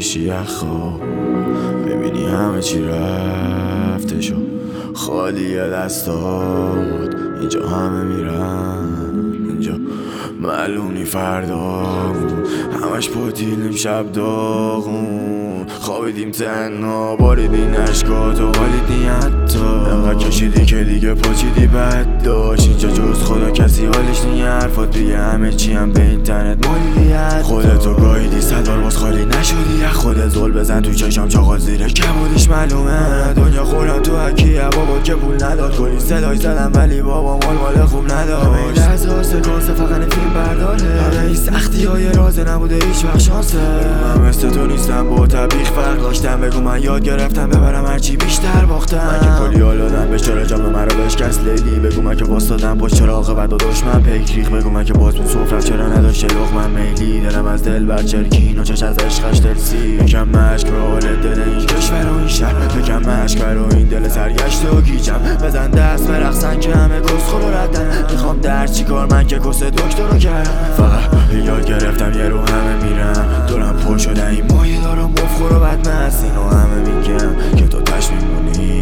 میشی یخا، میبینی همه چی رفته شو، خالیه دستات، اینجا همه میرن، اینجا معلوم نی فردامون، همش پاتیلیم شب داغون، خوابیدیم تنها باریدین اشکات و حالیدی حتی انقدر کشیدی که دیگه پاچیدی بد داشت، اینجا جز خدا کسی حالش نی، حرفات دیگه همه چی هم به اینترنت مالیدی، خودتو گاهیدی صدار باز خالی نشدی، از خودت زل بزن تو چشم چاقا زیر کبودیش معلومه، دنیا خورم تو حکیه بابا که پول نداد، کلی صدای زدم ولی بابا مال خوب نداد، همه این لحظه ها سکانس فقط فیلم برداره، همه این سختی های رازه نبوده هیچ وقت شانسه، من مثل تو نیستم با طبیخ فرق داشتم، بگو من یاد گرفتم ببرم هرچی بیشتر باختم، من که کلی حال دادم به چرا جام مرا بشکست لیلی، بگو من که واسدادم پشت چراغ بعد و دشمن پیک ریخ، بگو من که باز بود سفرت چرا نداشت لقمه میلی، دلم از دل بر چرکین و چش از عشقش دلسی، یکم مشک رو حال دل این کشور و این شهر، یکم مشک رو این دل سرگشته و گیجم، بزن دست برقصن که همه کسخور رو ردن، میخوام در چی کار من که کس دکتر رو کردم، فقط یاد گرفتم یه رو همه میرم، دورم پر شده این مایه دارم مفخور و بدمست، اینو همه میگم که تو تش میمونی